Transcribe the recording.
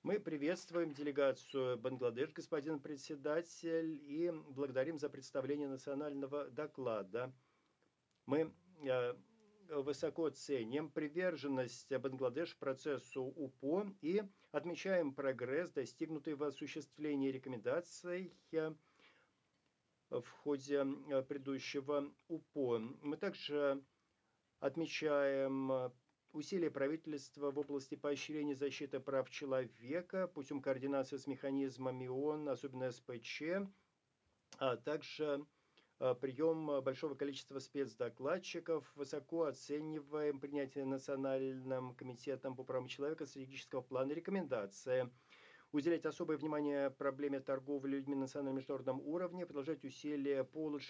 Мы приветствуем делегацию Бангладеш, господин председатель, и благодарим за представление национального доклада. Мы высоко ценим приверженность Бангладеш процессу УПО и отмечаем прогресс, достигнутый в осуществлении рекомендаций в ходе предыдущего УПО. Мы также отмечаем усилия правительства в области поощрения защиты прав человека путем координации с механизмами ООН, особенно СПЧ, а также прием большого количества спецдокладчиков. Высоко оцениваем принятие Национальным комитетом по правам человека стратегического плана рекомендации. Уделять особое внимание проблеме торговли людьми на национальном и международном уровне, продолжать усилия по улучшению